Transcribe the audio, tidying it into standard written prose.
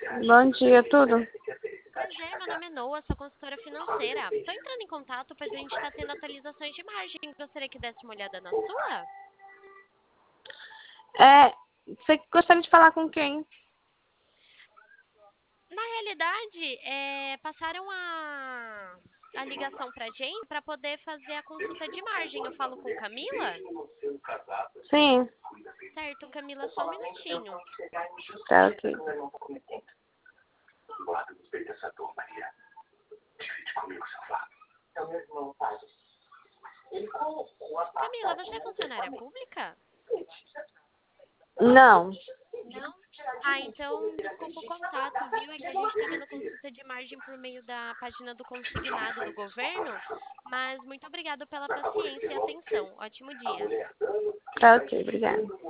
Bom dia, tudo? Prazer, meu nome é Noah, sou consultora financeira. Estou entrando em contato, pois a gente está tendo atualizações de margem. Gostaria que desse uma olhada na sua? Você gostaria de falar com quem? Na realidade, passaram a ligação para a gente para poder fazer a consulta de margem. Eu falo com Camila? Sim, Certo, Camila, só um minutinho. tá ok. Camila, você é funcionária pública? Não, Não? Ah, então, desculpa o contato, viu? É que a gente está vendo consulta de margem por meio da página do consignado do governo, mas muito obrigada pela paciência e atenção. Ótimo dia. tá ok, obrigada.